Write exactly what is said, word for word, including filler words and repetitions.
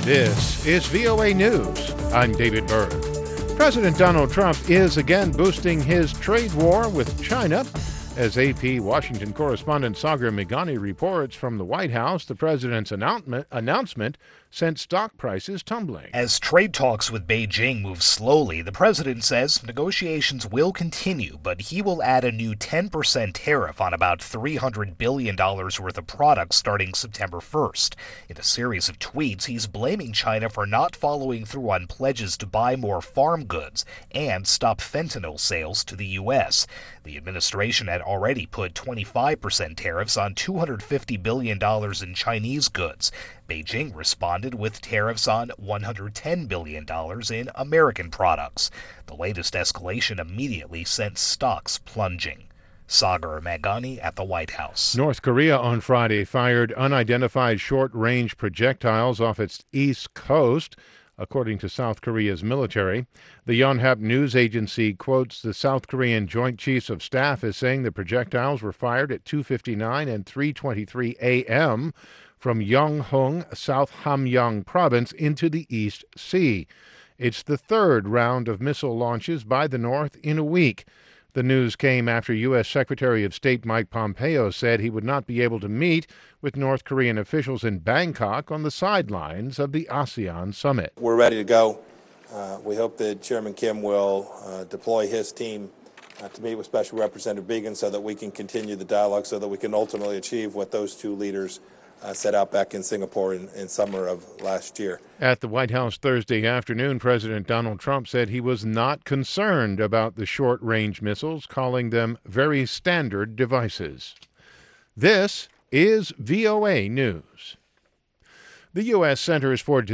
This is V O A News. I'm David Berg. President Donald Trump is again boosting his trade war with China. As A P Washington correspondent Sagar Meghani reports from the White House, the president's announcement, announcement sent stock prices tumbling. As trade talks with Beijing move slowly, the president says negotiations will continue, but he will add a new ten percent tariff on about three hundred billion dollars worth of products starting September first. In a series of tweets, he's blaming China for not following through on pledges to buy more farm goods and stop fentanyl sales to the U S. The administration had already put twenty-five percent tariffs on two hundred fifty billion dollars in Chinese goods. Beijing responded with tariffs on one hundred ten billion dollars in American products. The latest escalation immediately sent stocks plunging. Sagar Meghani at the White House. North Korea on Friday fired unidentified short-range projectiles off its east coast, according to South Korea's military. The Yonhap news agency quotes the South Korean Joint Chiefs of Staff as saying the projectiles were fired at two fifty-nine and three twenty-three a.m. from Yonghung, South Hamgyong province into the East Sea. It's the third round of missile launches by the North in a week. The news came after U S. Secretary of State Mike Pompeo said he would not be able to meet with North Korean officials in Bangkok on the sidelines of the ASEAN summit. We're ready to go. Uh, we hope that Chairman Kim will uh, deploy his team uh, to meet with Special Representative Biegun so that we can continue the dialogue, so that we can ultimately achieve what those two leaders Uh, set out back in Singapore in, in summer of last year. At the White House Thursday afternoon, President Donald Trump said he was not concerned about the short-range missiles, calling them very standard devices. This is V O A News. The U S. Centers for